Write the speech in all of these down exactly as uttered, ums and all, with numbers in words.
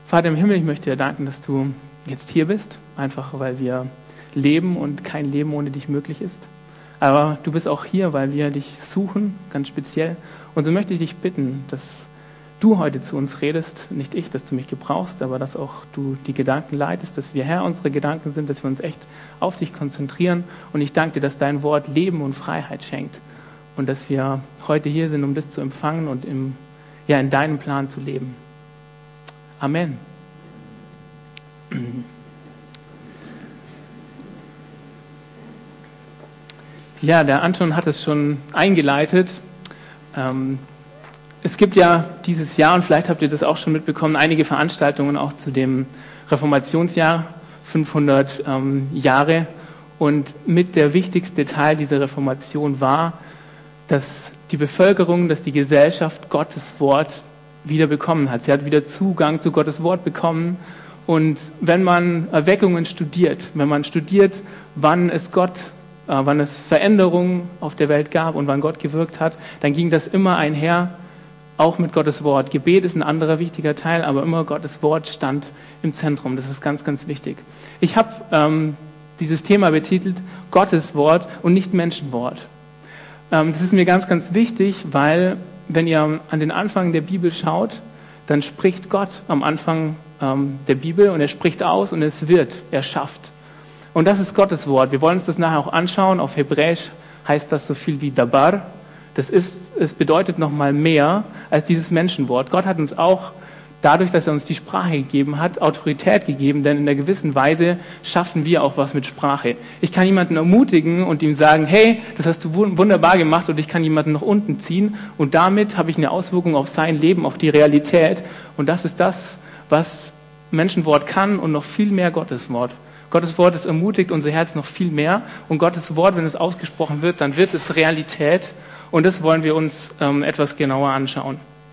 Vater im Himmel, ich möchte dir danken, dass du jetzt hier bist, einfach weil wir leben und kein Leben ohne dich möglich ist. Aber du bist auch hier, weil wir dich suchen, ganz speziell. Und so möchte ich dich bitten, dass du heute zu uns redest, nicht ich, dass du mich gebrauchst, aber dass auch du die Gedanken leitest, dass wir Herr unserer Gedanken sind, dass wir uns echt auf dich konzentrieren. Und ich danke dir, dass dein Wort Leben und Freiheit schenkt und dass wir heute hier sind, um das zu empfangen und im, ja, in deinem Plan zu leben. Amen. Ja, der Anton hat es schon eingeleitet. Ähm, Es gibt ja dieses Jahr, und vielleicht habt ihr das auch schon mitbekommen, einige Veranstaltungen auch zu dem Reformationsjahr, fünfhundert ähm, Jahre. Und mit der wichtigste Teil dieser Reformation war, dass die Bevölkerung, dass die Gesellschaft Gottes Wort wieder bekommen hat. Sie hat wieder Zugang zu Gottes Wort bekommen. Und wenn man Erweckungen studiert, wenn man studiert, wann es Gott äh, wann es Veränderungen auf der Welt gab und wann Gott gewirkt hat, dann ging das immer einher, auch mit Gottes Wort. Gebet ist ein anderer wichtiger Teil, aber immer Gottes Wort stand im Zentrum. Das ist ganz, ganz wichtig. Ich habe ähm, dieses Thema betitelt Gottes Wort und nicht Menschenwort. Ähm, das ist mir ganz, ganz wichtig, weil wenn ihr an den Anfang der Bibel schaut, dann spricht Gott am Anfang ähm, der Bibel und er spricht aus und es wird, er schafft. Und das ist Gottes Wort. Wir wollen uns das nachher auch anschauen. Auf Hebräisch heißt das so viel wie Dabar. Das ist, es bedeutet noch mal mehr als dieses Menschenwort. Gott hat uns auch, dadurch, dass er uns die Sprache gegeben hat, Autorität gegeben, denn in einer gewissen Weise schaffen wir auch was mit Sprache. Ich kann jemanden ermutigen und ihm sagen, hey, das hast du wunderbar gemacht, und ich kann jemanden nach unten ziehen und damit habe ich eine Auswirkung auf sein Leben, auf die Realität, und das ist das, was Menschenwort kann und noch viel mehr Gottes Wort. Gottes Wort, es ermutigt unser Herz noch viel mehr, und Gottes Wort, wenn es ausgesprochen wird, dann wird es Realität. Und das wollen wir uns ähm, etwas genauer anschauen.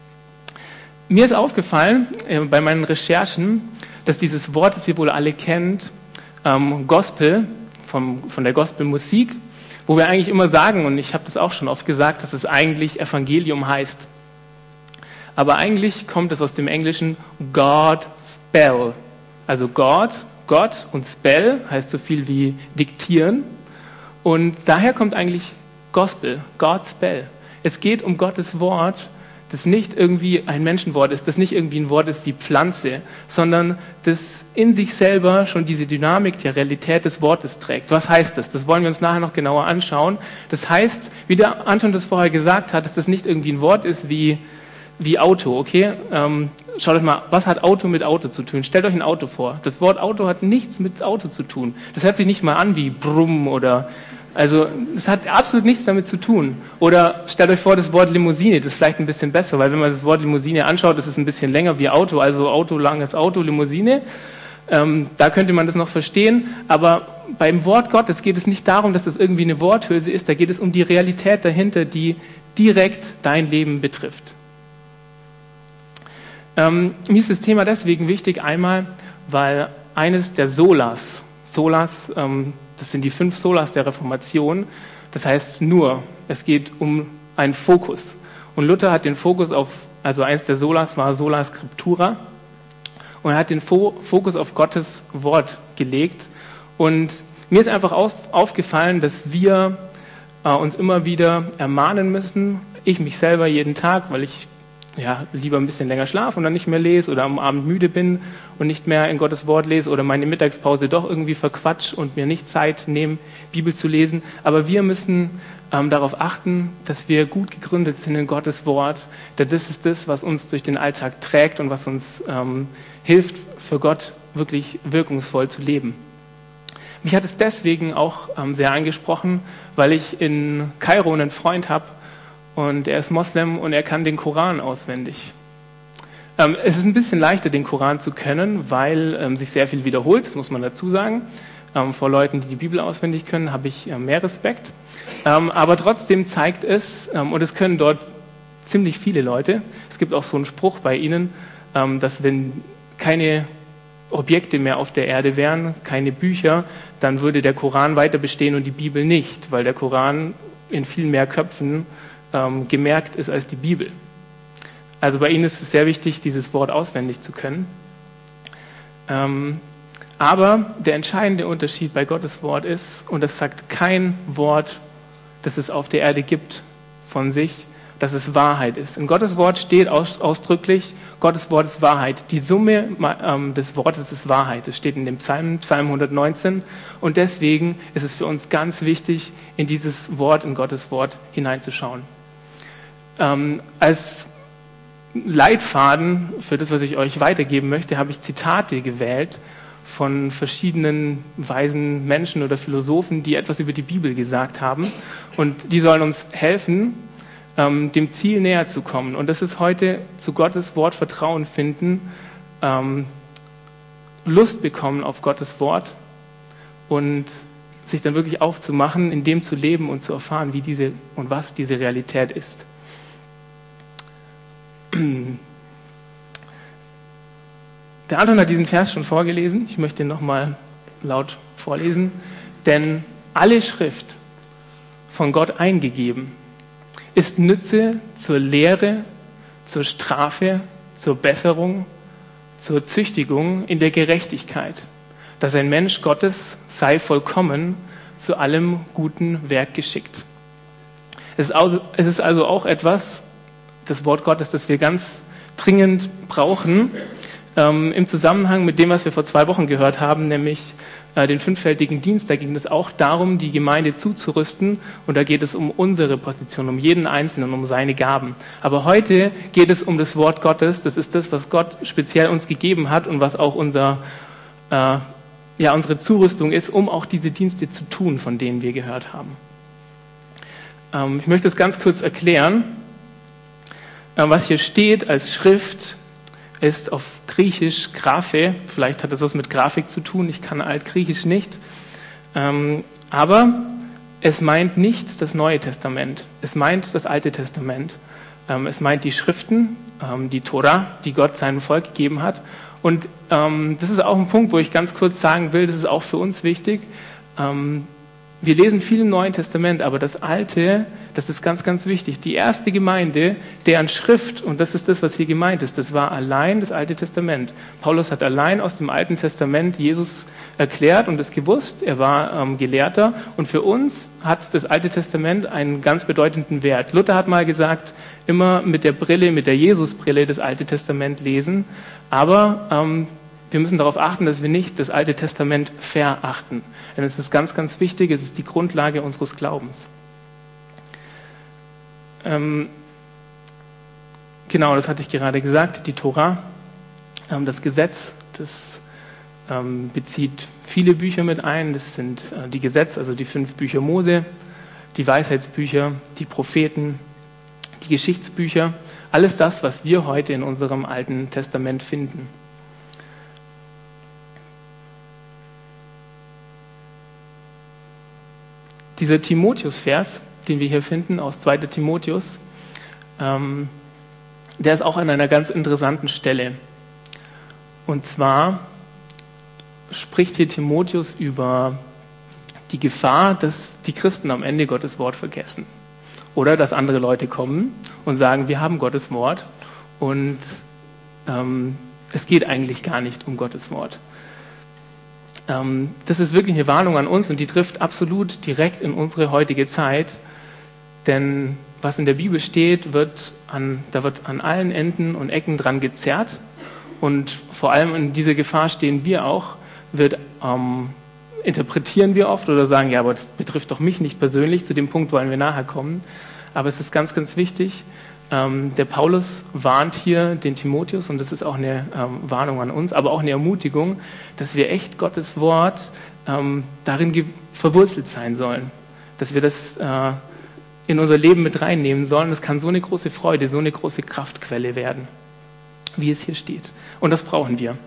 Mir ist aufgefallen äh, bei meinen Recherchen, dass dieses Wort, das ihr wohl alle kennt, ähm, Gospel, vom, von der Gospelmusik, wo wir eigentlich immer sagen, und ich habe das auch schon oft gesagt, dass es eigentlich Evangelium heißt. Aber eigentlich kommt es aus dem Englischen God Spell. Also God, Gott, und Spell heißt so viel wie diktieren. Und daher kommt eigentlich Gospel, God's Spell. Es geht um Gottes Wort, das nicht irgendwie ein Menschenwort ist, das nicht irgendwie ein Wort ist wie Pflanze, sondern das in sich selber schon diese Dynamik der Realität des Wortes trägt. Was heißt das? Das wollen wir uns nachher noch genauer anschauen. Das heißt, wie der Anton das vorher gesagt hat, dass das nicht irgendwie ein Wort ist wie, wie Auto, okay? Ähm, schaut euch mal, was hat Auto mit Auto zu tun? Stellt euch ein Auto vor. Das Wort Auto hat nichts mit Auto zu tun. Das hört sich nicht mal an wie Brumm oder... Also es hat absolut nichts damit zu tun. Oder stellt euch vor, das Wort Limousine, das ist vielleicht ein bisschen besser, weil wenn man das Wort Limousine anschaut, ist es ein bisschen länger wie Auto, also Auto, langes Auto, Limousine. Ähm, da könnte man das noch verstehen. Aber beim Wort Gottes geht es nicht darum, dass das irgendwie eine Worthülse ist, da geht es um die Realität dahinter, die direkt dein Leben betrifft. Ähm, mir ist das Thema deswegen wichtig, einmal, weil eines der Solas, Solas, ähm, das sind die fünf Solas der Reformation. Das heißt nur, es geht um einen Fokus. Und Luther hat den Fokus auf, also eins der Solas war Sola Scriptura. Und er hat den Fokus auf Gottes Wort gelegt. Und mir ist einfach auf, aufgefallen, dass wir äh, uns immer wieder ermahnen müssen, ich mich selber jeden Tag, weil ich ja, lieber ein bisschen länger schlafe und dann nicht mehr lese oder am Abend müde bin und nicht mehr in Gottes Wort lese oder meine Mittagspause doch irgendwie verquatsch und mir nicht Zeit nehme, Bibel zu lesen. Aber wir müssen ähm, darauf achten, dass wir gut gegründet sind in Gottes Wort, denn das ist das, was uns durch den Alltag trägt und was uns ähm, hilft, für Gott wirklich wirkungsvoll zu leben. Mich hat es deswegen auch ähm, sehr angesprochen, weil ich in Kairo einen Freund habe, und er ist Moslem und er kann den Koran auswendig. Ähm, es ist ein bisschen leichter, den Koran zu können, weil ähm, sich sehr viel wiederholt, das muss man dazu sagen. Ähm, vor Leuten, die die Bibel auswendig können, habe ich äh, mehr Respekt. Ähm, aber trotzdem zeigt es, ähm, und es können dort ziemlich viele Leute, es gibt auch so einen Spruch bei ihnen, ähm, dass wenn keine Objekte mehr auf der Erde wären, keine Bücher, dann würde der Koran weiter bestehen und die Bibel nicht, weil der Koran in viel mehr Köpfen ähm, gemerkt ist als die Bibel. Also bei ihnen ist es sehr wichtig, dieses Wort auswendig zu können. Ähm, aber der entscheidende Unterschied bei Gottes Wort ist, und das sagt kein Wort, das es auf der Erde gibt, von sich, dass es Wahrheit ist. In Gottes Wort steht aus, ausdrücklich, Gottes Wort ist Wahrheit. Die Summe ähm, des Wortes ist Wahrheit. Das steht in dem Psalm, Psalm hundertneunzehn. Und deswegen ist es für uns ganz wichtig, in dieses Wort, in Gottes Wort hineinzuschauen. Ähm, als Leitfaden für das, was ich euch weitergeben möchte, habe ich Zitate gewählt von verschiedenen weisen Menschen oder Philosophen, die etwas über die Bibel gesagt haben. Und die sollen uns helfen, ähm, dem Ziel näher zu kommen. Und das ist heute zu Gottes Wort Vertrauen finden, ähm, Lust bekommen auf Gottes Wort und sich dann wirklich aufzumachen, in dem zu leben und zu erfahren, wie diese und was diese Realität ist. Der Anton hat diesen Vers schon vorgelesen. Ich möchte ihn nochmal laut vorlesen. Denn alle Schrift, von Gott eingegeben, ist Nütze zur Lehre, zur Strafe, zur Besserung, zur Züchtigung in der Gerechtigkeit, dass ein Mensch Gottes sei vollkommen, zu allem guten Werk geschickt. Es ist also auch etwas, das Wort Gottes, das wir ganz dringend brauchen, ähm, im Zusammenhang mit dem, was wir vor zwei Wochen gehört haben, nämlich äh, den fünffältigen Dienst. Da ging es auch darum, die Gemeinde zuzurüsten, und da geht es um unsere Position, um jeden Einzelnen, um seine Gaben. Aber heute geht es um das Wort Gottes. Das ist das, was Gott speziell uns gegeben hat und was auch unser, äh, ja, unsere Zurüstung ist, um auch diese Dienste zu tun, von denen wir gehört haben. Ähm, ich möchte es ganz kurz erklären. Was hier steht als Schrift, ist auf Griechisch Graphe. Vielleicht hat das was mit Grafik zu tun. Ich kann Altgriechisch nicht. Aber es meint nicht das Neue Testament. Es meint das Alte Testament. Es meint die Schriften, die Tora, die Gott seinem Volk gegeben hat. Und das ist auch ein Punkt, wo ich ganz kurz sagen will, das ist auch für uns wichtig. Wir lesen viel im Neuen Testament, aber das Alte, das ist ganz, ganz wichtig. Die erste Gemeinde, deren Schrift, und das ist das, was hier gemeint ist, das war allein das Alte Testament. Paulus hat allein aus dem Alten Testament Jesus erklärt und es gewusst. Er war ähm, Gelehrter, und für uns hat das Alte Testament einen ganz bedeutenden Wert. Luther hat mal gesagt, immer mit der Brille, mit der Jesusbrille das Alte Testament lesen, aber ähm, wir müssen darauf achten, dass wir nicht das Alte Testament verachten. Denn es ist ganz, ganz wichtig, es ist die Grundlage unseres Glaubens. Ähm, genau, das hatte ich gerade gesagt, die Tora, ähm, das Gesetz, das ähm, bezieht viele Bücher mit ein. Das sind äh, die Gesetze, also die fünf Bücher Mose, die Weisheitsbücher, die Propheten, die Geschichtsbücher, alles das, was wir heute in unserem Alten Testament finden. Dieser Timotheus-Vers, den wir hier finden, aus zweiter Timotheus, ähm, der ist auch an einer ganz interessanten Stelle. Und zwar spricht hier Timotheus über die Gefahr, dass die Christen am Ende Gottes Wort vergessen. Oder dass andere Leute kommen und sagen, wir haben Gottes Wort und ähm, es geht eigentlich gar nicht um Gottes Wort. Das ist wirklich eine Warnung an uns und die trifft absolut direkt in unsere heutige Zeit, denn was in der Bibel steht, wird an, da wird an allen Enden und Ecken dran gezerrt, und vor allem in dieser Gefahr stehen wir auch, wird, ähm, interpretieren wir oft oder sagen, ja, aber das betrifft doch mich nicht persönlich, zu dem Punkt wollen wir nachher kommen, aber es ist ganz, ganz wichtig. Ähm, der Paulus warnt hier den Timotheus, und das ist auch eine ähm, Warnung an uns, aber auch eine Ermutigung, dass wir echt Gottes Wort ähm, darin ge- verwurzelt sein sollen, dass wir das äh, in unser Leben mit reinnehmen sollen. Das kann so eine große Freude, so eine große Kraftquelle werden, wie es hier steht. Und das brauchen wir.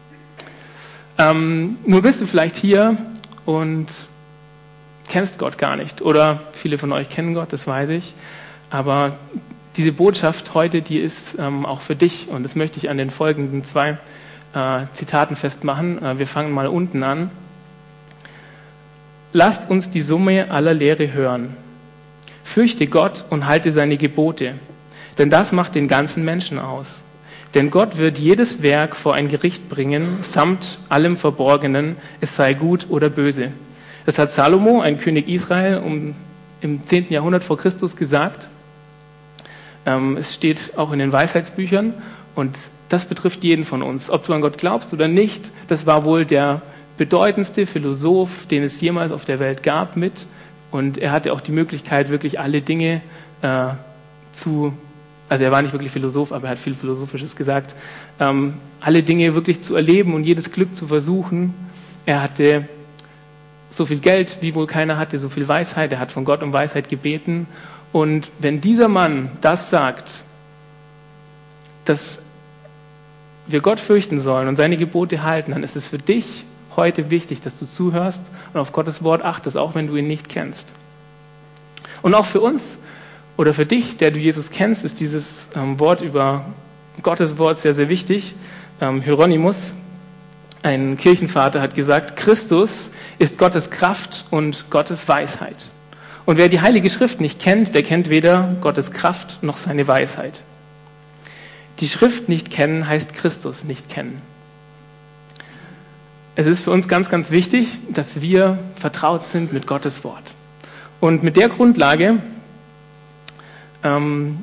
Ähm, nur bist du vielleicht hier und kennst Gott gar nicht, oder viele von euch kennen Gott, das weiß ich, aber diese Botschaft heute, die ist ähm, auch für dich, und das möchte ich an den folgenden zwei äh, Zitaten festmachen. Äh, wir fangen mal unten an. Lasst uns die Summe aller Lehre hören. Fürchte Gott und halte seine Gebote, denn das macht den ganzen Menschen aus. Denn Gott wird jedes Werk vor ein Gericht bringen, samt allem Verborgenen, es sei gut oder böse. Das hat Salomo, ein König Israel, um, im zehnten Jahrhundert vor Christus gesagt. Ähm, es steht auch in den Weisheitsbüchern und das betrifft jeden von uns. Ob du an Gott glaubst oder nicht, das war wohl der bedeutendste Philosoph, den es jemals auf der Welt gab mit. Und er hatte auch die Möglichkeit, wirklich alle Dinge äh, zu, also er war nicht wirklich Philosoph, aber er hat viel Philosophisches gesagt, ähm, alle Dinge wirklich zu erleben und jedes Glück zu versuchen. Er hatte so viel Geld, wie wohl keiner hatte, so viel Weisheit. Er hat von Gott um Weisheit gebeten. Und wenn dieser Mann das sagt, dass wir Gott fürchten sollen und seine Gebote halten, dann ist es für dich heute wichtig, dass du zuhörst und auf Gottes Wort achtest, auch wenn du ihn nicht kennst. Und auch für uns oder für dich, der du Jesus kennst, ist dieses ähm, Wort über Gottes Wort sehr, sehr wichtig. Ähm, Hieronymus, ein Kirchenvater, hat gesagt, Christus ist Gottes Kraft und Gottes Weisheit. Und wer die Heilige Schrift nicht kennt, der kennt weder Gottes Kraft noch seine Weisheit. Die Schrift nicht kennen heißt Christus nicht kennen. Es ist für uns ganz, ganz wichtig, dass wir vertraut sind mit Gottes Wort. Und mit der Grundlage ähm,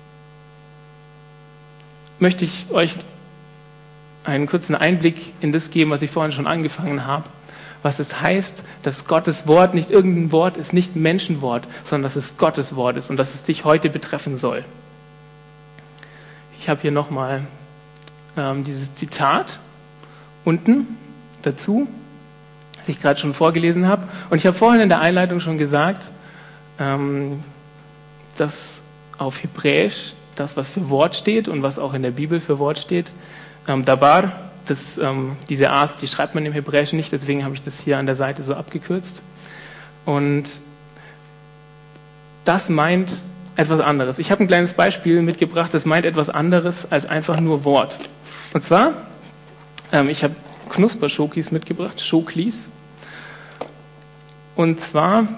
möchte ich euch einen kurzen Einblick in das geben, was ich vorhin schon angefangen habe. Was es heißt, dass Gottes Wort nicht irgendein Wort ist, nicht ein Menschenwort, sondern dass es Gottes Wort ist und dass es dich heute betreffen soll. Ich habe hier nochmal ähm, dieses Zitat unten dazu, das ich gerade schon vorgelesen habe. Und ich habe vorhin in der Einleitung schon gesagt, ähm, dass auf Hebräisch das, was für Wort steht und was auch in der Bibel für Wort steht, ähm, Dabar, das, ähm, diese A, die schreibt man im Hebräischen nicht, deswegen habe ich das hier an der Seite so abgekürzt. Und das meint etwas anderes. Ich habe ein kleines Beispiel mitgebracht, das meint etwas anderes als einfach nur Wort. Und zwar, ähm, ich habe Knusperschokis mitgebracht, Schoklis. Und zwar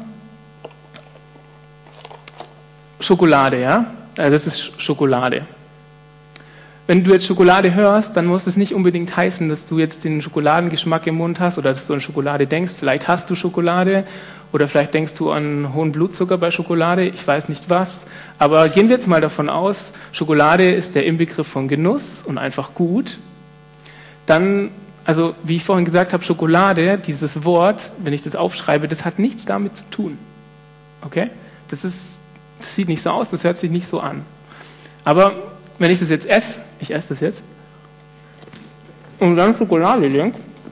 Schokolade, ja? Also das ist Schokolade. Wenn du jetzt Schokolade hörst, dann muss es nicht unbedingt heißen, dass du jetzt den Schokoladengeschmack im Mund hast oder dass du an Schokolade denkst. Vielleicht hast du Schokolade oder vielleicht denkst du an hohen Blutzucker bei Schokolade, ich weiß nicht was. Aber gehen wir jetzt mal davon aus, Schokolade ist der Inbegriff von Genuss und einfach gut. Dann, also wie ich vorhin gesagt habe, Schokolade, dieses Wort, wenn ich das aufschreibe, das hat nichts damit zu tun. Okay? Das ist, das sieht nicht so aus, das hört sich nicht so an. Aber wenn ich das jetzt esse, ich esse das jetzt, und dann Schokolade denke,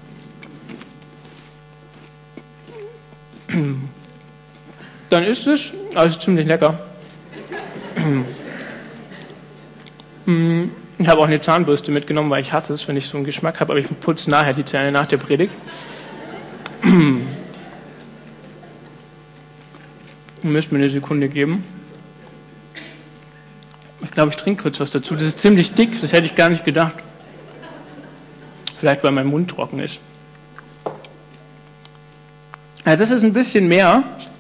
dann ist es, also ziemlich lecker. Ich habe auch eine Zahnbürste mitgenommen, weil ich hasse es, wenn ich so einen Geschmack habe, aber ich putze nachher die Zähne nach der Predigt. Ihr müsst mir eine Sekunde geben. Ich glaube, ich trinke kurz was dazu. Das ist ziemlich dick, das hätte ich gar nicht gedacht. Vielleicht, weil mein Mund trocken ist. Also das ist ein bisschen mehr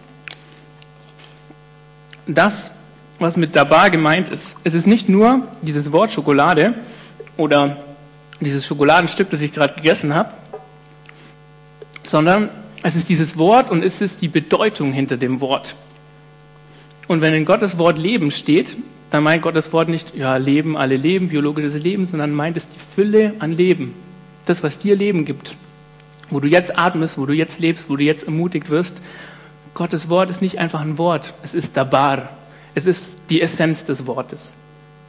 das, was mit Dabar gemeint ist. Es ist nicht nur dieses Wort Schokolade oder dieses Schokoladenstück, das ich gerade gegessen habe, sondern es ist dieses Wort und es ist die Bedeutung hinter dem Wort. Und wenn in Gottes Wort Leben steht, dann meint Gottes Wort nicht, ja, Leben, alle Leben, biologisches Leben, sondern meint es die Fülle an Leben. Das, was dir Leben gibt. Wo du jetzt atmest, wo du jetzt lebst, wo du jetzt ermutigt wirst. Gottes Wort ist nicht einfach ein Wort, es ist Dabar. Es ist die Essenz des Wortes.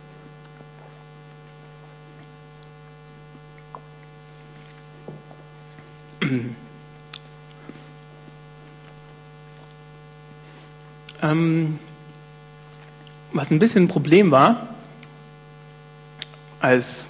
ähm, was ein bisschen ein Problem war, als,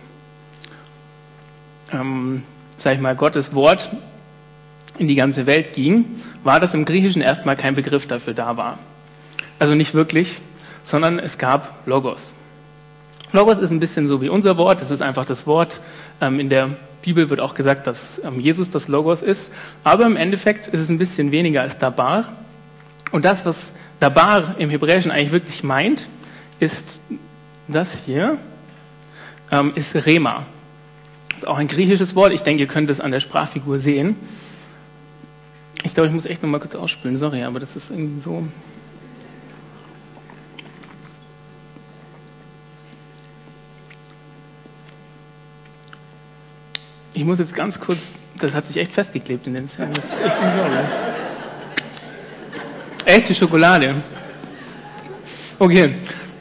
ähm, sag ich mal, Gottes Wort in die ganze Welt ging, war, dass im Griechischen erstmal kein Begriff dafür da war. Also nicht wirklich, sondern es gab Logos. Logos ist ein bisschen so wie unser Wort, das ist einfach das Wort. Ähm, in der Bibel wird auch gesagt, dass ähm, Jesus das Logos ist, aber im Endeffekt ist es ein bisschen weniger als Dabar. Und das, was Dabar im Hebräischen eigentlich wirklich meint, ist das hier. ähm, ist Rema. Das ist auch ein griechisches Wort. Ich denke, ihr könnt es an der Sprachfigur sehen. Ich glaube, ich muss echt noch mal kurz ausspülen. Sorry, aber das ist irgendwie so. Ich muss jetzt ganz kurz, das hat sich echt festgeklebt in den Zähnen. Das ist echt unglaublich. Echte Schokolade. Okay.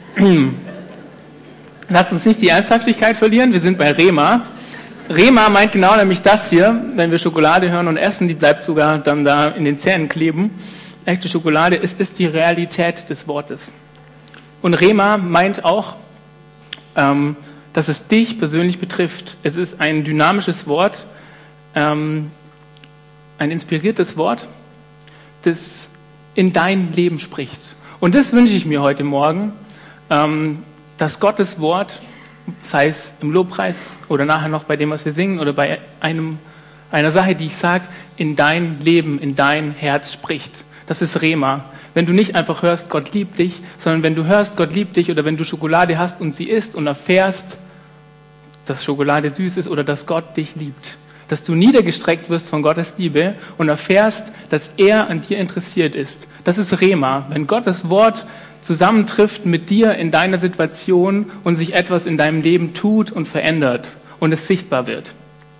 Lasst uns nicht die Ernsthaftigkeit verlieren. Wir sind bei Rema. Rema meint genau nämlich das hier. Wenn wir Schokolade hören und essen, die bleibt sogar dann da in den Zähnen kleben. Echte Schokolade, es ist die Realität des Wortes. Und Rema meint auch, ähm, dass es dich persönlich betrifft. Es ist ein dynamisches Wort, ähm, ein inspiriertes Wort, das in dein Leben spricht. Und das wünsche ich mir heute Morgen, ähm, dass Gottes Wort, sei es im Lobpreis oder nachher noch bei dem, was wir singen oder bei einem, einer Sache, die ich sage, in dein Leben, in dein Herz spricht. Das ist Rema. Wenn du nicht einfach hörst, Gott liebt dich, sondern wenn du hörst, Gott liebt dich, oder wenn du Schokolade hast und sie isst und erfährst, dass Schokolade süß ist oder dass Gott dich liebt. Dass du niedergestreckt wirst von Gottes Liebe und erfährst, dass er an dir interessiert ist. Das ist Rema. Wenn Gottes Wort zusammentrifft mit dir in deiner Situation und sich etwas in deinem Leben tut und verändert und es sichtbar wird.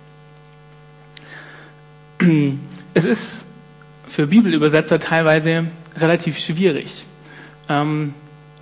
Es ist für Bibelübersetzer teilweise relativ schwierig, ähm,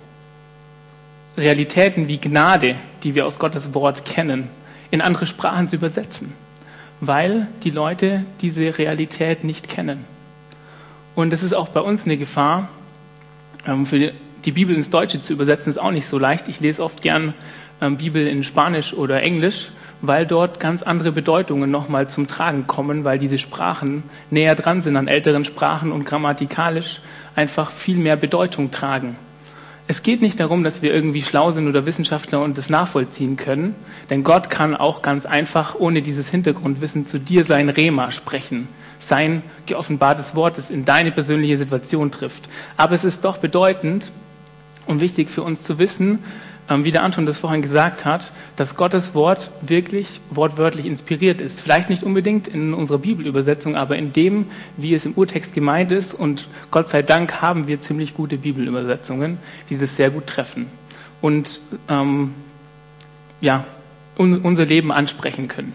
Realitäten wie Gnade, die wir aus Gottes Wort kennen, in andere Sprachen zu übersetzen, weil die Leute diese Realität nicht kennen. Und es ist auch bei uns eine Gefahr, ähm, für die, die Bibel ins Deutsche zu übersetzen, ist auch nicht so leicht. Ich lese oft gern ähm, Bibel in Spanisch oder Englisch, weil dort ganz andere Bedeutungen nochmal zum Tragen kommen, weil diese Sprachen näher dran sind an älteren Sprachen und grammatikalisch einfach viel mehr Bedeutung tragen. Es geht nicht darum, dass wir irgendwie schlau sind oder Wissenschaftler und das nachvollziehen können, denn Gott kann auch ganz einfach ohne dieses Hintergrundwissen zu dir sein Rema sprechen, sein geoffenbartes Wort, das in deine persönliche Situation trifft. Aber es ist doch bedeutend und wichtig für uns zu wissen, wie der Anton das vorhin gesagt hat, dass Gottes Wort wirklich wortwörtlich inspiriert ist. Vielleicht nicht unbedingt in unserer Bibelübersetzung, aber in dem, wie es im Urtext gemeint ist. Und Gott sei Dank haben wir ziemlich gute Bibelübersetzungen, die das sehr gut treffen und ähm, ja, un- unser Leben ansprechen können.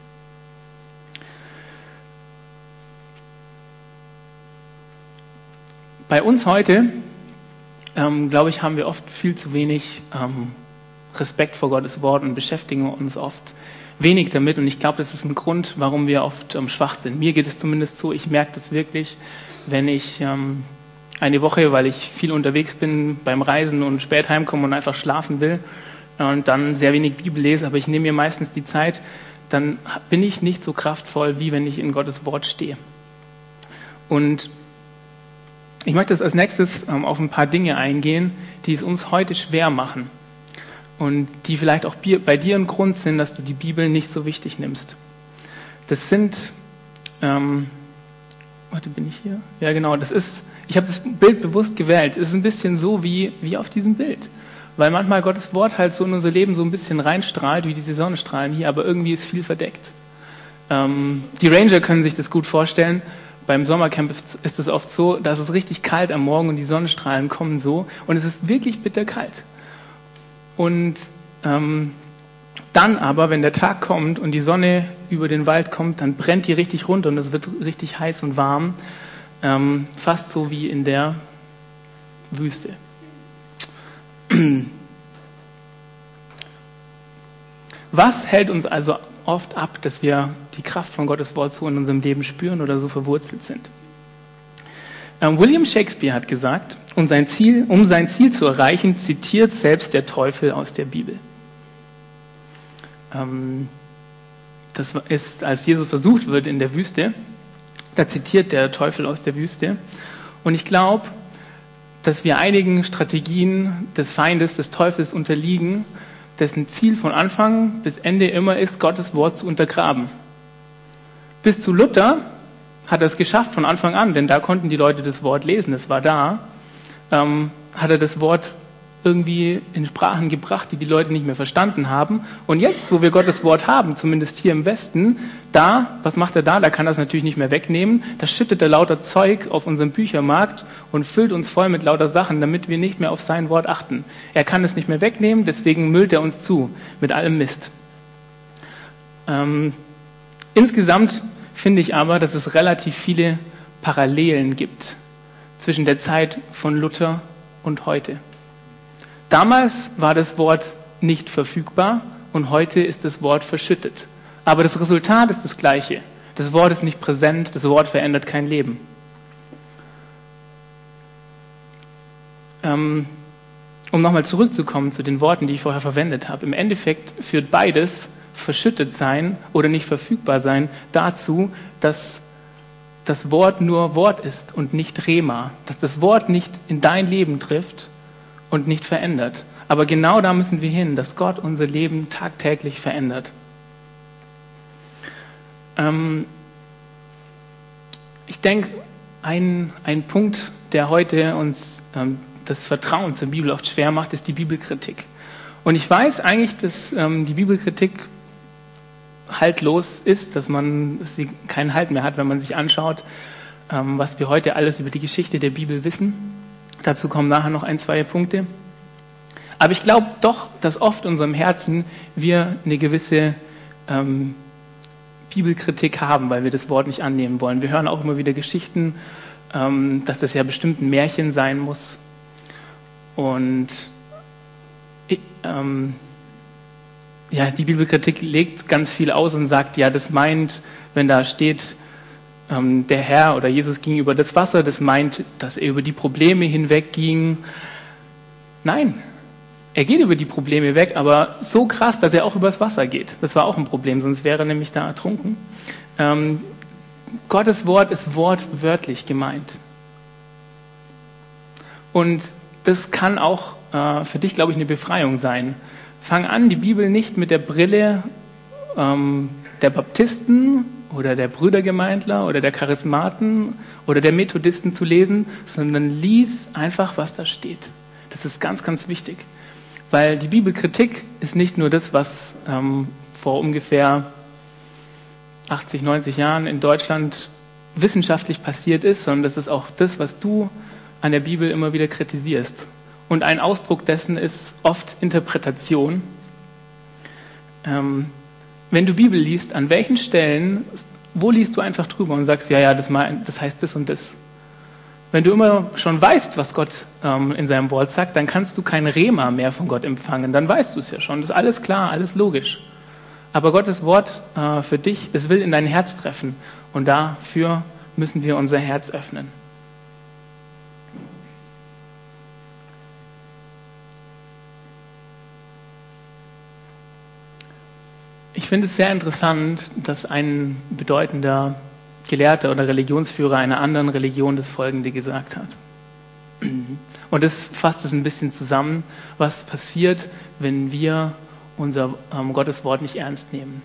Bei uns heute Ähm, glaube ich, haben wir oft viel zu wenig ähm, Respekt vor Gottes Wort und beschäftigen uns oft wenig damit. Und ich glaube, das ist ein Grund, warum wir oft ähm, schwach sind. Mir geht es zumindest so, ich merke das wirklich, wenn ich ähm, eine Woche, weil ich viel unterwegs bin beim Reisen und spät heimkomme und einfach schlafen will und dann sehr wenig Bibel lese, aber ich nehme mir meistens die Zeit, dann bin ich nicht so kraftvoll, wie wenn ich in Gottes Wort stehe. Und ich möchte jetzt als nächstes ähm, auf ein paar Dinge eingehen, die es uns heute schwer machen und die vielleicht auch bei dir ein Grund sind, dass du die Bibel nicht so wichtig nimmst. Das sind, ähm, warte, bin ich hier? Ja, genau, das ist, ich habe das Bild bewusst gewählt. Es ist ein bisschen so wie, wie auf diesem Bild, weil manchmal Gottes Wort halt so in unser Leben so ein bisschen reinstrahlt, wie diese Sonnenstrahlen hier, aber irgendwie ist viel verdeckt. Ähm, die Ranger können sich das gut vorstellen. Beim Sommercamp ist es oft so, dass es richtig kalt am Morgen und die Sonnenstrahlen kommen so und es ist wirklich bitterkalt. Und ähm, dann aber, wenn der Tag kommt und die Sonne über den Wald kommt, dann brennt die richtig runter und es wird richtig heiß und warm, ähm, fast so wie in der Wüste. Was hält uns also oft ab, dass wir die Kraft von Gottes Wort so in unserem Leben spüren oder so verwurzelt sind? Ähm, William Shakespeare hat gesagt, um sein Ziel, um sein Ziel zu erreichen, zitiert selbst der Teufel aus der Bibel. Ähm, das ist, als Jesus versucht wird in der Wüste, da zitiert der Teufel aus der Wüste. Und ich glaube, dass wir einigen Strategien des Feindes, des Teufels unterliegen, dessen Ziel von Anfang bis Ende immer ist, Gottes Wort zu untergraben. Bis zu Luther hat er es geschafft von Anfang an, denn da konnten die Leute das Wort lesen, es war da, ähm, hat er das Wort irgendwie in Sprachen gebracht, die die Leute nicht mehr verstanden haben. Und jetzt, wo wir Gottes Wort haben, zumindest hier im Westen, da, was macht er da? Da kann er es natürlich nicht mehr wegnehmen. Da schüttet er lauter Zeug auf unseren Büchermarkt und füllt uns voll mit lauter Sachen, damit wir nicht mehr auf sein Wort achten. Er kann es nicht mehr wegnehmen, deswegen müllt er uns zu mit allem Mist. Ähm, insgesamt finde ich aber, dass es relativ viele Parallelen gibt zwischen der Zeit von Luther und heute. Damals war das Wort nicht verfügbar und heute ist das Wort verschüttet. Aber das Resultat ist das gleiche. Das Wort ist nicht präsent, das Wort verändert kein Leben. Ähm, um nochmal zurückzukommen zu den Worten, die ich vorher verwendet habe. Im Endeffekt führt beides, verschüttet sein oder nicht verfügbar sein, dazu, dass das Wort nur Wort ist und nicht Rema. Dass das Wort nicht in dein Leben trifft und nicht verändert. Aber genau da müssen wir hin, dass Gott unser Leben tagtäglich verändert. Ähm, ich denke, ein, ein Punkt, der heute uns ähm, das Vertrauen zur Bibel oft schwer macht, ist die Bibelkritik. Und ich weiß eigentlich, dass ähm, die Bibelkritik haltlos ist, dass man dass sie keinen Halt mehr hat, wenn man sich anschaut, ähm, was wir heute alles über die Geschichte der Bibel wissen. Dazu kommen nachher noch ein, zwei Punkte. Aber ich glaube doch, dass oft in unserem Herzen wir eine gewisse ähm, Bibelkritik haben, weil wir das Wort nicht annehmen wollen. Wir hören auch immer wieder Geschichten, ähm, dass das ja bestimmt ein Märchen sein muss. Und ich, ähm, ja, die Bibelkritik legt ganz viel aus und sagt, ja, das meint, wenn da steht, ähm, der Herr oder Jesus ging über das Wasser, das meint, dass er über die Probleme hinwegging. Nein, er geht über die Probleme weg, aber so krass, dass er auch übers Wasser geht. Das war auch ein Problem, sonst wäre er nämlich da ertrunken. Ähm, Gottes Wort ist wortwörtlich gemeint. Und das kann auch äh, für dich, glaube ich, eine Befreiung sein. Fang an, die Bibel nicht mit der Brille ähm, der Baptisten oder der Brüdergemeindler oder der Charismaten oder der Methodisten zu lesen, sondern lies einfach, was da steht. Das ist ganz, ganz wichtig. Weil die Bibelkritik ist nicht nur das, was ähm, vor ungefähr achtzig, neunzig Jahren in Deutschland wissenschaftlich passiert ist, sondern das ist auch das, was du an der Bibel immer wieder kritisierst. Und ein Ausdruck dessen ist oft Interpretation. Ähm, wenn du Bibel liest, an welchen Stellen, wo liest du einfach drüber und sagst, ja, ja, das, mein, das heißt das und das. Wenn du immer schon weißt, was Gott ähm, in seinem Wort sagt, dann kannst du kein Rema mehr von Gott empfangen. Dann weißt du es ja schon. Das ist alles klar, alles logisch. Aber Gottes Wort äh, für dich, das will in dein Herz treffen. Und dafür müssen wir unser Herz öffnen. Ich finde es sehr interessant, dass ein bedeutender Gelehrter oder Religionsführer einer anderen Religion das Folgende gesagt hat. Und das fasst es ein bisschen zusammen, was passiert, wenn wir unser ähm, Gottes Wort nicht ernst nehmen.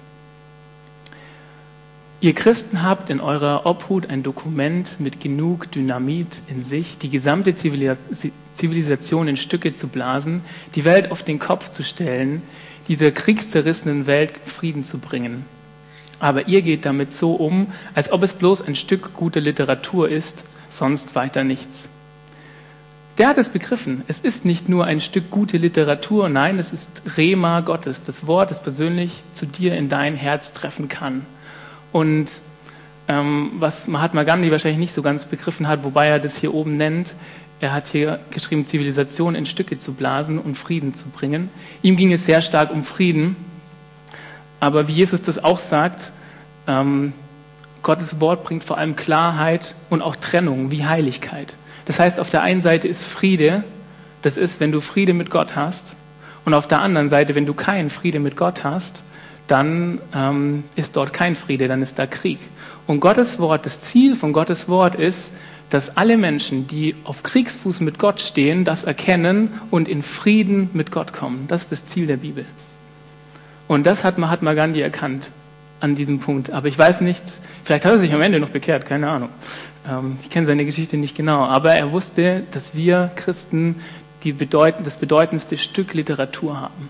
Ihr Christen habt in eurer Obhut ein Dokument mit genug Dynamit in sich, die gesamte Zivilisation in Stücke zu blasen, die Welt auf den Kopf zu stellen, dieser kriegszerrissenen Welt Frieden zu bringen. Aber ihr geht damit so um, als ob es bloß ein Stück gute Literatur ist, sonst weiter nichts. Der hat es begriffen. Es ist nicht nur ein Stück gute Literatur, nein, es ist Rema Gottes, das Wort, das persönlich zu dir in dein Herz treffen kann. Und ähm, was Mahatma Gandhi wahrscheinlich nicht so ganz begriffen hat, wobei er das hier oben nennt, er hat hier geschrieben, Zivilisation in Stücke zu blasen und Frieden zu bringen. Ihm ging es sehr stark um Frieden. Aber wie Jesus das auch sagt, ähm, Gottes Wort bringt vor allem Klarheit und auch Trennung, wie Heiligkeit. Das heißt, auf der einen Seite ist Friede, das ist, wenn du Friede mit Gott hast. Und auf der anderen Seite, wenn du keinen Friede mit Gott hast, dann ähm, ist dort kein Friede, dann ist da Krieg. Und Gottes Wort, das Ziel von Gottes Wort ist, dass alle Menschen, die auf Kriegsfuß mit Gott stehen, das erkennen und in Frieden mit Gott kommen. Das ist das Ziel der Bibel. Und das hat Mahatma Gandhi erkannt an diesem Punkt. Aber ich weiß nicht, vielleicht hat er sich am Ende noch bekehrt, keine Ahnung. Ähm, ich kenne seine Geschichte nicht genau. Aber er wusste, dass wir Christen die bedeutend, das bedeutendste Stück Literatur haben.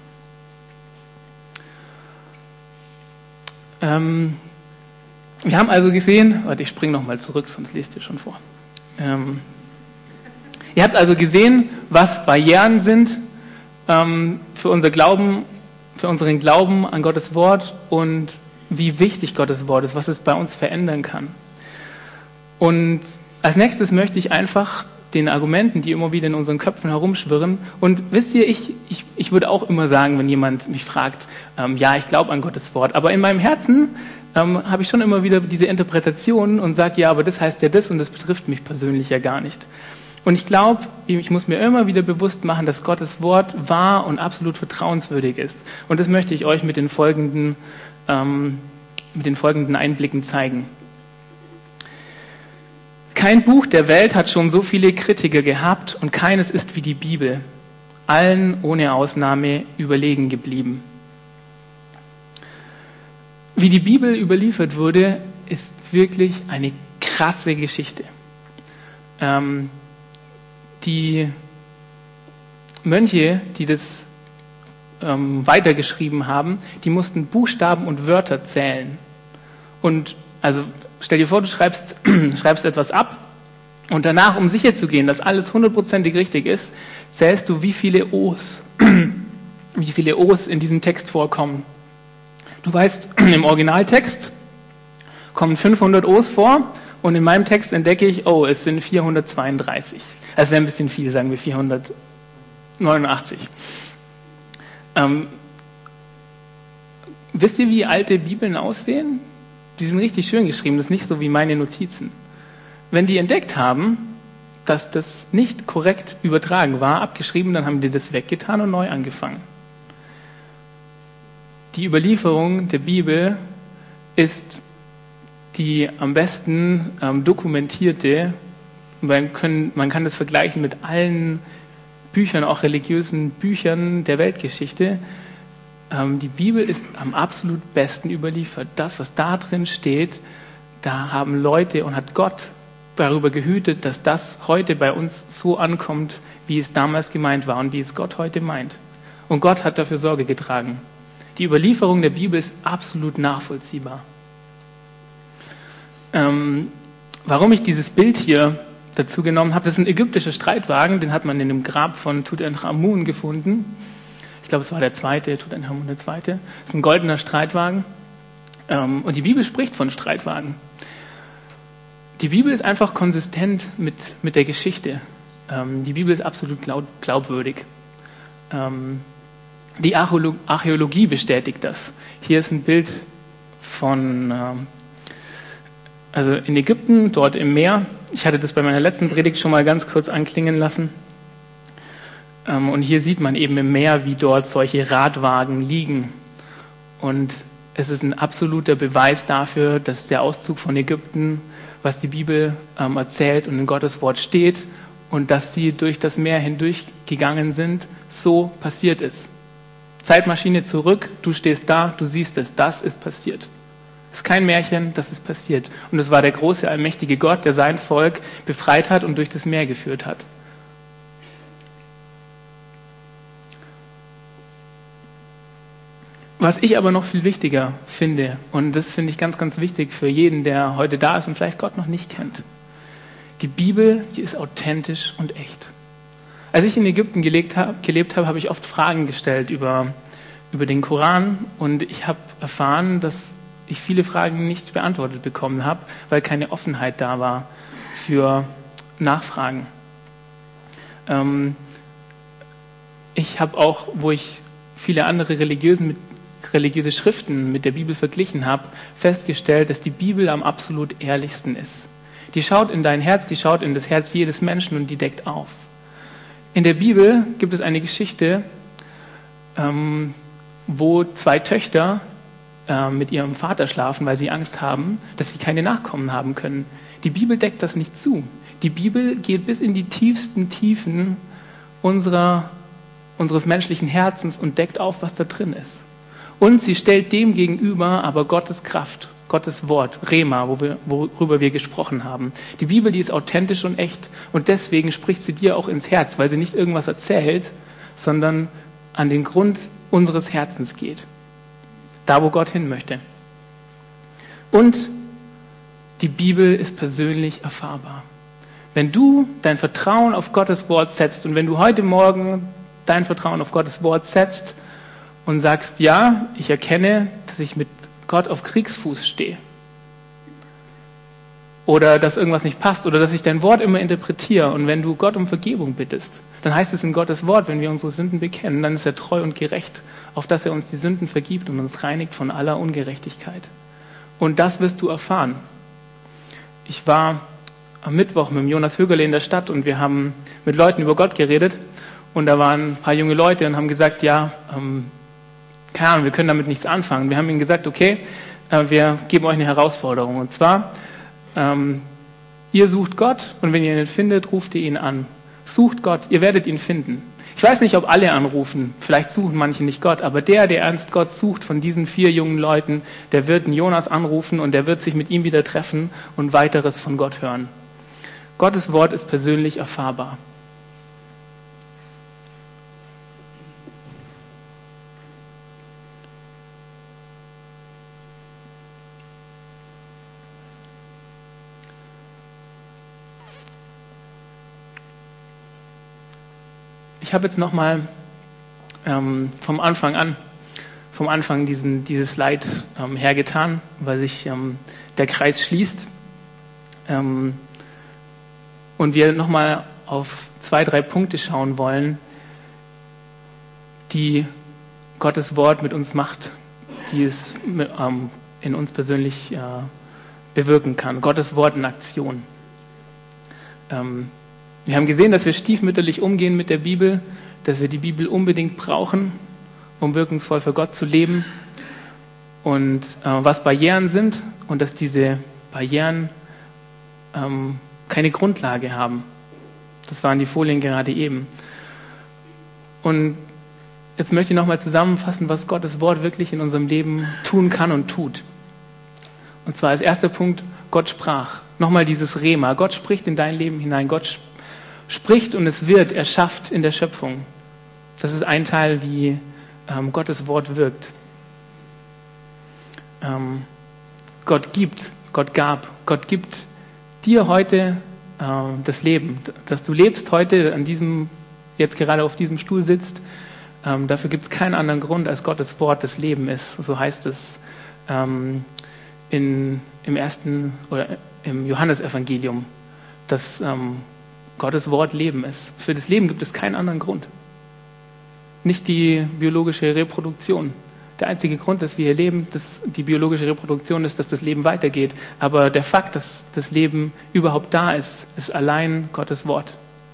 Ähm, wir haben also gesehen, warte, ich springe nochmal zurück, sonst lest ihr schon vor. Ähm, ihr habt also gesehen, was Barrieren sind ähm, für unser Glauben, für unseren Glauben an Gottes Wort und wie wichtig Gottes Wort ist, was es bei uns verändern kann. Und als nächstes möchte ich einfach den Argumenten, die immer wieder in unseren Köpfen herumschwirren. Und wisst ihr, ich, ich, ich würde auch immer sagen, wenn jemand mich fragt, ähm, ja, ich glaube an Gottes Wort, aber in meinem Herzen ähm, habe ich schon immer wieder diese Interpretationen und sage, ja, aber das heißt ja das und das betrifft mich persönlich ja gar nicht. Und ich glaube, ich muss mir immer wieder bewusst machen, dass Gottes Wort wahr und absolut vertrauenswürdig ist. Und das möchte ich euch mit den folgenden, ähm, mit den folgenden Einblicken zeigen. Kein Buch der Welt hat schon so viele Kritiker gehabt und keines ist wie die Bibel, allen ohne Ausnahme überlegen geblieben. Wie die Bibel überliefert wurde, ist wirklich eine krasse Geschichte. Ähm, die Mönche, die das ähm, weitergeschrieben haben, die mussten Buchstaben und Wörter zählen. Und also stell dir vor, du schreibst, schreibst etwas ab und danach, um sicher zu gehen, dass alles hundertprozentig richtig ist, zählst du, wie viele O's, wie viele O's in diesem Text vorkommen. Du weißt, im Originaltext kommen fünfhundert O's vor und in meinem Text entdecke ich, oh, es sind vierhundertzweiunddreißig. Das wäre ein bisschen viel, sagen wir vierhundertneunundachtzig. Ähm, wisst ihr, wie alte Bibeln aussehen? Die sind richtig schön geschrieben, das ist nicht so wie meine Notizen. Wenn die entdeckt haben, dass das nicht korrekt übertragen war, abgeschrieben, dann haben die das weggetan und neu angefangen. Die Überlieferung der Bibel ist die am besten ähm, dokumentierte, man, können, man kann das vergleichen mit allen Büchern, auch religiösen Büchern der Weltgeschichte. Die Bibel ist am absolut besten überliefert. Das, was da drin steht, da haben Leute und hat Gott darüber gehütet, dass das heute bei uns so ankommt, wie es damals gemeint war und wie es Gott heute meint. Und Gott hat dafür Sorge getragen. Die Überlieferung der Bibel ist absolut nachvollziehbar. Ähm, warum ich dieses Bild hier dazu genommen habe, das ist ein ägyptischer Streitwagen, den hat man in dem Grab von Tutanchamun gefunden. Ich glaube, es war der zweite, Tutanchamun der zweite. Das ist ein goldener Streitwagen. Ähm, und die Bibel spricht von Streitwagen. Die Bibel ist einfach konsistent mit, mit der Geschichte. Ähm, die Bibel ist absolut glaub, glaubwürdig. Ähm, die Archäolo- Archäologie bestätigt das. Hier ist ein Bild von, ähm, also in Ägypten, dort im Meer. Ich hatte das bei meiner letzten Predigt schon mal ganz kurz anklingen lassen. Und hier sieht man eben im Meer, wie dort solche Radwagen liegen. Und es ist ein absoluter Beweis dafür, dass der Auszug von Ägypten, was die Bibel ähm, erzählt und in Gottes Wort steht, und dass sie durch das Meer hindurch gegangen sind, so passiert ist. Zeitmaschine zurück, du stehst da, du siehst es, das ist passiert. Es ist kein Märchen, das ist passiert. Und es war der große, allmächtige Gott, der sein Volk befreit hat und durch das Meer geführt hat. Was ich aber noch viel wichtiger finde, und das finde ich ganz, ganz wichtig für jeden, der heute da ist und vielleicht Gott noch nicht kennt. Die Bibel, sie ist authentisch und echt. Als ich in Ägypten gelebt habe, gelebt habe, habe ich oft Fragen gestellt über, über den Koran, und ich habe erfahren, dass ich viele Fragen nicht beantwortet bekommen habe, weil keine Offenheit da war für Nachfragen. Ähm, ich habe auch, wo ich viele andere religiösen mit religiöse Schriften mit der Bibel verglichen habe, festgestellt, dass die Bibel am absolut ehrlichsten ist. Die schaut in dein Herz, die schaut in das Herz jedes Menschen und die deckt auf. In der Bibel gibt es eine Geschichte, ähm, wo zwei Töchter äh, mit ihrem Vater schlafen, weil sie Angst haben, dass sie keine Nachkommen haben können. Die Bibel deckt das nicht zu. Die Bibel geht bis in die tiefsten Tiefen unserer, unseres menschlichen Herzens und deckt auf, was da drin ist. Und sie stellt dem gegenüber aber Gottes Kraft, Gottes Wort, Rema, wo wir, worüber wir gesprochen haben. Die Bibel, die ist authentisch und echt und deswegen spricht sie dir auch ins Herz, weil sie nicht irgendwas erzählt, sondern an den Grund unseres Herzens geht. Da, wo Gott hin möchte. Und die Bibel ist persönlich erfahrbar. Wenn du dein Vertrauen auf Gottes Wort setzt und wenn du heute Morgen dein Vertrauen auf Gottes Wort setzt und sagst, ja, ich erkenne, dass ich mit Gott auf Kriegsfuß stehe oder dass irgendwas nicht passt oder dass ich dein Wort immer interpretiere und wenn du Gott um Vergebung bittest, dann heißt es in Gottes Wort, wenn wir unsere Sünden bekennen, dann ist er treu und gerecht, auf dass er uns die Sünden vergibt und uns reinigt von aller Ungerechtigkeit. Und das wirst du erfahren. Ich war am Mittwoch mit dem Jonas Högerle in der Stadt und wir haben mit Leuten über Gott geredet und da waren ein paar junge Leute und haben gesagt, ja, ähm, keine Ahnung, wir können damit nichts anfangen. Wir haben ihnen gesagt, okay, äh, wir geben euch eine Herausforderung und zwar, ähm, ihr sucht Gott und wenn ihr ihn findet, ruft ihr ihn an. Sucht Gott, ihr werdet ihn finden. Ich weiß nicht, ob alle anrufen, vielleicht suchen manche nicht Gott, aber der, der ernst Gott sucht von diesen vier jungen Leuten, der wird einen Jonas anrufen und der wird sich mit ihm wieder treffen und weiteres von Gott hören. Gottes Wort ist persönlich erfahrbar. Ich habe jetzt nochmal ähm, vom Anfang an, vom Anfang diesen, dieses Slide ähm, hergetan, weil sich ähm, der Kreis schließt. Ähm, und wir nochmal auf zwei, drei Punkte schauen wollen, die Gottes Wort mit uns macht, die es mit, ähm, in uns persönlich äh, bewirken kann. Gottes Wort in Aktion. Ähm, Wir haben gesehen, dass wir stiefmütterlich umgehen mit der Bibel, dass wir die Bibel unbedingt brauchen, um wirkungsvoll für Gott zu leben und äh, was Barrieren sind und dass diese Barrieren ähm, keine Grundlage haben. Das waren die Folien gerade eben. Und jetzt möchte ich nochmal zusammenfassen, was Gottes Wort wirklich in unserem Leben tun kann und tut. Und zwar als erster Punkt, Gott sprach. Nochmal dieses Rema. Gott spricht in dein Leben hinein. Gott spricht. Spricht und es wird, er schafft in der Schöpfung. Das ist ein Teil, wie ähm, Gottes Wort wirkt. Ähm, Gott gibt, Gott gab, Gott gibt dir heute äh, das Leben. Dass du lebst heute, an diesem, jetzt gerade auf diesem Stuhl sitzt, ähm, dafür gibt es keinen anderen Grund, als Gottes Wort das Leben ist. So heißt es ähm, in, im ersten oder im Johannesevangelium, dass ähm, Gottes Wort Leben ist. Für das Leben gibt es keinen anderen Grund. Nicht die biologische Reproduktion. Der einzige Grund, dass wir hier leben, dass die biologische Reproduktion ist, dass das Leben weitergeht. Aber der Fakt, dass das Leben überhaupt da ist, ist allein Gottes Wort.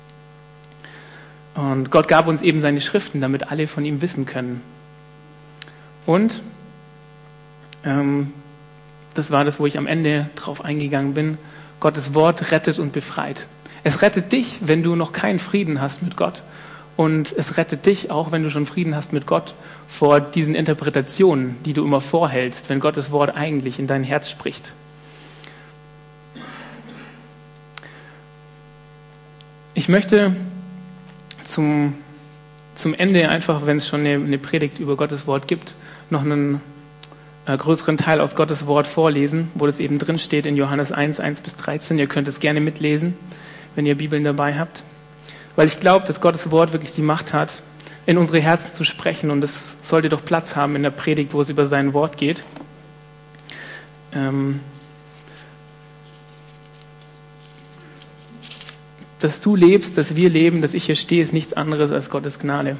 Und Gott gab uns eben seine Schriften, damit alle von ihm wissen können. Und ähm, das war das, wo ich am Ende drauf eingegangen bin. Gottes Wort rettet und befreit. Es rettet dich, wenn du noch keinen Frieden hast mit Gott. Und es rettet dich auch, wenn du schon Frieden hast mit Gott, vor diesen Interpretationen, die du immer vorhältst, wenn Gottes Wort eigentlich in dein Herz spricht. Ich möchte zum, zum Ende einfach, wenn es schon eine, eine Predigt über Gottes Wort gibt, noch einen äh, größeren Teil aus Gottes Wort vorlesen, wo das eben drin steht in Johannes eins, eins bis dreizehn. Ihr könnt es gerne mitlesen, wenn ihr Bibeln dabei habt. Weil ich glaube, dass Gottes Wort wirklich die Macht hat, in unsere Herzen zu sprechen. Und es sollte doch Platz haben in der Predigt, wo es über sein Wort geht. Ähm, dass du lebst, dass wir leben, dass ich hier stehe, ist nichts anderes als Gottes Gnade.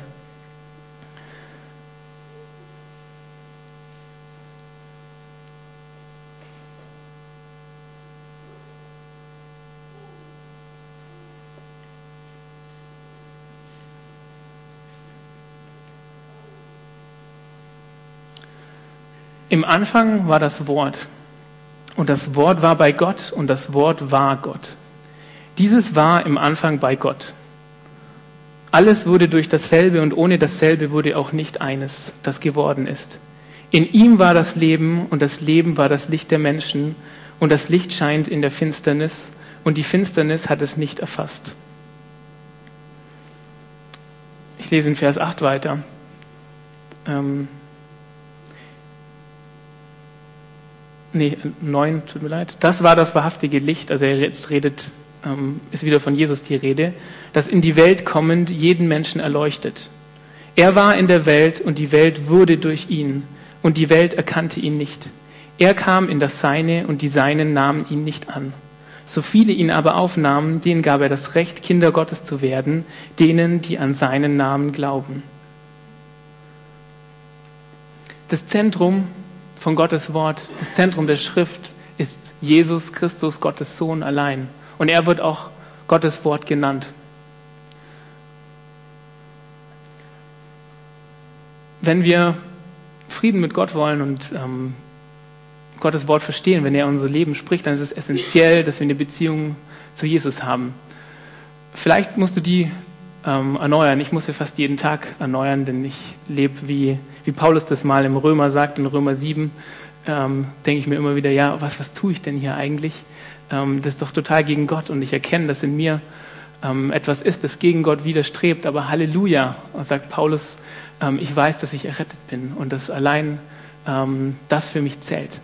Im Anfang war das Wort, und das Wort war bei Gott, und das Wort war Gott. Dieses war im Anfang bei Gott. Alles wurde durch dasselbe, und ohne dasselbe wurde auch nicht eines, das geworden ist. In ihm war das Leben und das Leben war das Licht der Menschen und das Licht scheint in der Finsternis und die Finsternis hat es nicht erfasst. Ich lese in Vers acht weiter. Ähm, nee, neun, tut mir leid. Das war das wahrhaftige Licht, also er jetzt redet, ähm, ist wieder von Jesus die Rede, das in die Welt kommend jeden Menschen erleuchtet. Er war in der Welt und die Welt wurde durch ihn und die Welt erkannte ihn nicht. Er kam in das Seine und die Seinen nahmen ihn nicht an. So viele ihn aber aufnahmen, denen gab er das Recht, Kinder Gottes zu werden, denen, die an seinen Namen glauben. Das Zentrum von Gottes Wort, das Zentrum der Schrift ist Jesus Christus, Gottes Sohn allein. Und er wird auch Gottes Wort genannt. Wenn wir Frieden mit Gott wollen und ähm, Gottes Wort verstehen, wenn er unser Leben spricht, dann ist es essentiell, dass wir eine Beziehung zu Jesus haben. Vielleicht musst du die ähm, erneuern. Ich muss sie fast jeden Tag erneuern, denn ich lebe, wie, wie Paulus das mal im Römer sagt, in Römer sieben, ähm, denke ich mir immer wieder, ja, was, was tue ich denn hier eigentlich? Ähm, das ist doch total gegen Gott und ich erkenne, dass in mir ähm, etwas ist, das gegen Gott widerstrebt, aber Halleluja, sagt Paulus, ähm, ich weiß, dass ich errettet bin und dass allein ähm, das für mich zählt.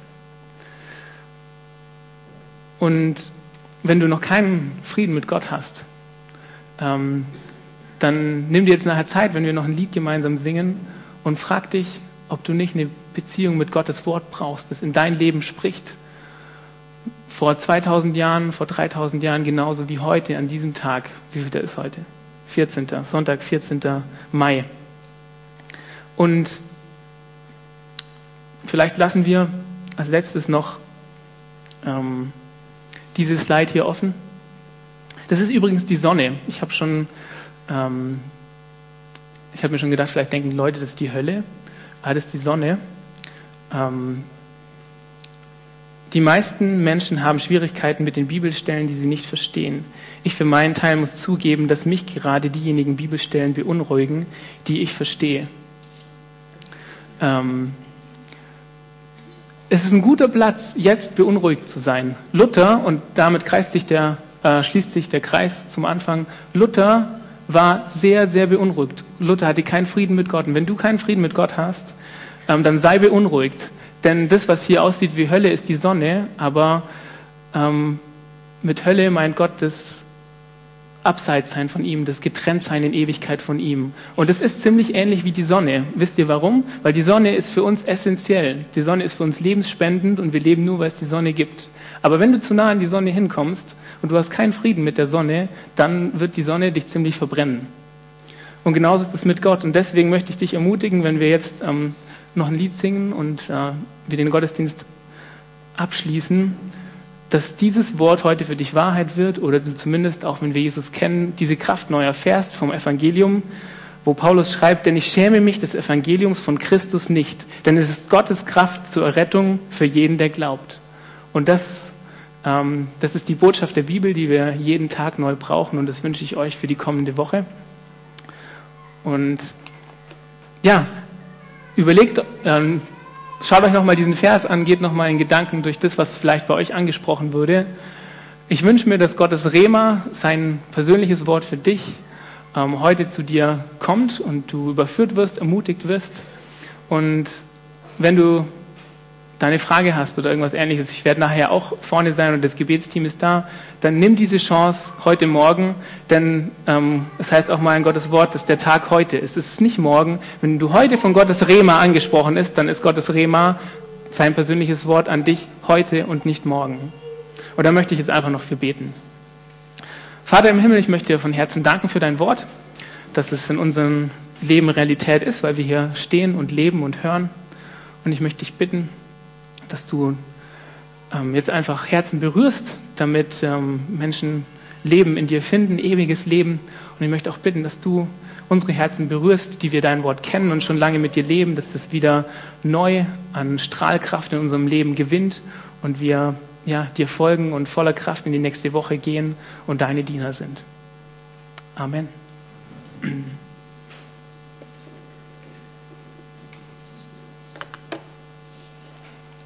Und wenn du noch keinen Frieden mit Gott hast, ähm, dann nimm dir jetzt nachher Zeit, wenn wir noch ein Lied gemeinsam singen und frag dich, ob du nicht eine Beziehung mit Gottes Wort brauchst, das in dein Leben spricht. Vor zweitausend Jahren, vor dreitausend Jahren, genauso wie heute an diesem Tag. Wie viel ist heute? vierzehnten Sonntag, vierzehnten Mai. Und vielleicht lassen wir als letztes noch ähm, dieses Slide hier offen. Das ist übrigens die Sonne. Ich habe schon, ähm, ich habe mir schon gedacht, vielleicht denken die Leute, das ist die Hölle. Aber das ist die Sonne. Ähm, die meisten Menschen haben Schwierigkeiten mit den Bibelstellen, die sie nicht verstehen. Ich für meinen Teil muss zugeben, dass mich gerade diejenigen Bibelstellen beunruhigen, die ich verstehe. Ähm, Es ist ein guter Platz, jetzt beunruhigt zu sein. Luther, und damit kreist sich der, äh, schließt sich der Kreis zum Anfang, Luther war sehr, sehr beunruhigt. Luther hatte keinen Frieden mit Gott. Und wenn du keinen Frieden mit Gott hast, ähm, dann sei beunruhigt. Denn das, was hier aussieht wie Hölle, ist die Sonne, aber ähm, mit Hölle meint Gott das Abseitssein von ihm, das Getrenntsein in Ewigkeit von ihm. Und es ist ziemlich ähnlich wie die Sonne. Wisst ihr warum? Weil die Sonne ist für uns essentiell. Die Sonne ist für uns lebensspendend und wir leben nur, weil es die Sonne gibt. Aber wenn du zu nah an die Sonne hinkommst und du hast keinen Frieden mit der Sonne, dann wird die Sonne dich ziemlich verbrennen. Und genauso ist es mit Gott. Und deswegen möchte ich dich ermutigen, wenn wir jetzt ähm, noch ein Lied singen und äh, wir den Gottesdienst abschließen, dass dieses Wort heute für dich Wahrheit wird oder du zumindest, auch wenn wir Jesus kennen, diese Kraft neu erfährst vom Evangelium, wo Paulus schreibt, denn ich schäme mich des Evangeliums von Christus nicht, denn es ist Gottes Kraft zur Errettung für jeden, der glaubt. Und das, ähm, das ist die Botschaft der Bibel, die wir jeden Tag neu brauchen und das wünsche ich euch für die kommende Woche. Und ja, überlegt, ähm, schaut euch nochmal diesen Vers an, geht nochmal in Gedanken durch das, was vielleicht bei euch angesprochen wurde. Ich wünsche mir, dass Gottes Rema, sein persönliches Wort für dich, ähm, heute zu dir kommt und du überführt wirst, ermutigt wirst. Und wenn du deine Frage hast oder irgendwas Ähnliches, ich werde nachher auch vorne sein und das Gebetsteam ist da, dann nimm diese Chance heute Morgen, denn ähm, es heißt auch mal in Gottes Wort, dass der Tag heute ist. Es ist nicht morgen. Wenn du heute von Gottes Rema angesprochen bist, dann ist Gottes Rema sein persönliches Wort an dich heute und nicht morgen. Und da möchte ich jetzt einfach noch für beten. Vater im Himmel, ich möchte dir von Herzen danken für dein Wort, dass es in unserem Leben Realität ist, weil wir hier stehen und leben und hören. Und ich möchte dich bitten, dass du ähm, jetzt einfach Herzen berührst, damit ähm, Menschen Leben in dir finden, ewiges Leben. Und ich möchte auch bitten, dass du unsere Herzen berührst, die wir dein Wort kennen und schon lange mit dir leben, dass es wieder neu an Strahlkraft in unserem Leben gewinnt und wir ja, dir folgen und voller Kraft in die nächste Woche gehen und deine Diener sind. Amen.